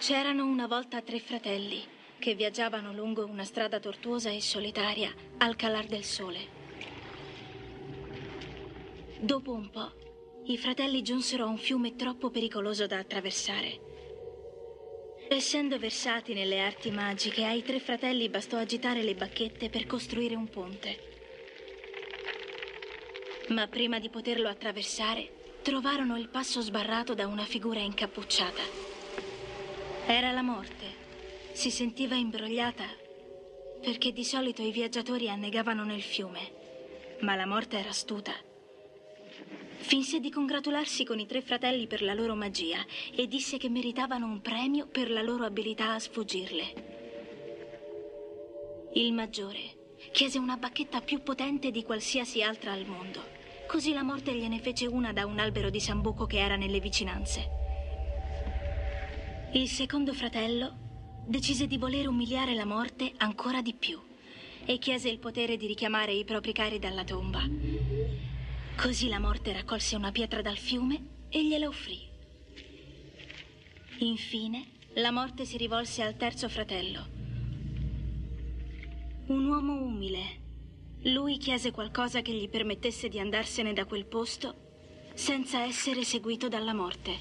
C'erano una volta 3 fratelli che viaggiavano lungo una strada tortuosa e solitaria al calar del sole. Dopo un po', i fratelli giunsero a un fiume troppo pericoloso da attraversare. Essendo versati nelle arti magiche, ai 3 fratelli bastò agitare le bacchette per costruire un ponte. Ma prima di poterlo attraversare, trovarono il passo sbarrato da una figura incappucciata. Era la morte. Si sentiva imbrogliata perché di solito i viaggiatori annegavano nel fiume, ma la morte era astuta. Finse di congratularsi con i 3 fratelli per la loro magia e disse che meritavano un premio per la loro abilità a sfuggirle. Il maggiore chiese una bacchetta più potente di qualsiasi altra al mondo. Così la morte gliene fece una da un albero di sambuco che era nelle vicinanze. Il secondo fratello decise di voler umiliare la morte ancora di più e chiese il potere di richiamare i propri cari dalla tomba. Così la morte raccolse una pietra dal fiume e gliela offrì. Infine, la morte si rivolse al terzo fratello, un uomo umile. Lui chiese qualcosa che gli permettesse di andarsene da quel posto senza essere seguito dalla morte.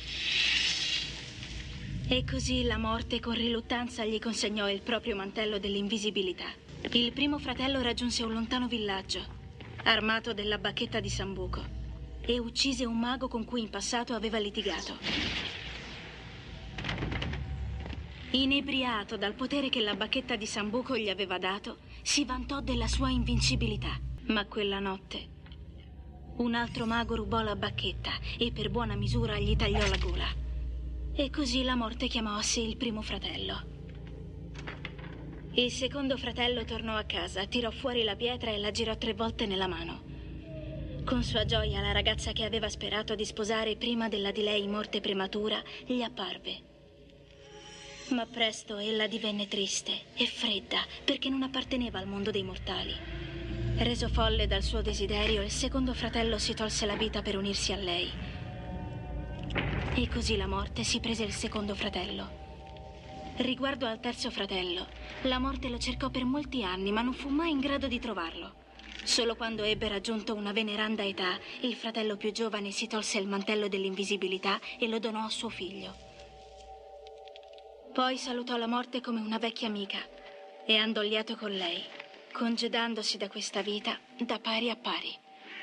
E così la morte con riluttanza gli consegnò il proprio mantello dell'invisibilità. Il primo fratello raggiunse un lontano villaggio, armato della bacchetta di sambuco, e uccise un mago con cui in passato aveva litigato. Inebriato dal potere che la bacchetta di sambuco gli aveva dato, si vantò della sua invincibilità. Ma quella notte un altro mago rubò la bacchetta e per buona misura gli tagliò la gola. E così la morte chiamò a sé il primo fratello. Il secondo fratello tornò a casa, tirò fuori la pietra e la girò 3 volte nella mano. Con sua gioia la ragazza che aveva sperato di sposare prima della di lei morte prematura gli apparve. Ma presto ella divenne triste e fredda perché non apparteneva al mondo dei mortali. Reso folle dal suo desiderio, il secondo fratello si tolse la vita per unirsi a lei. E così la morte si prese il secondo fratello. Riguardo al terzo fratello, la morte lo cercò per molti anni, ma non fu mai in grado di trovarlo. Solo quando ebbe raggiunto una veneranda età, il fratello più giovane si tolse il mantello dell'invisibilità e lo donò a suo figlio. Poi salutò la morte come una vecchia amica e andò lieto con lei, congedandosi da questa vita da pari a pari.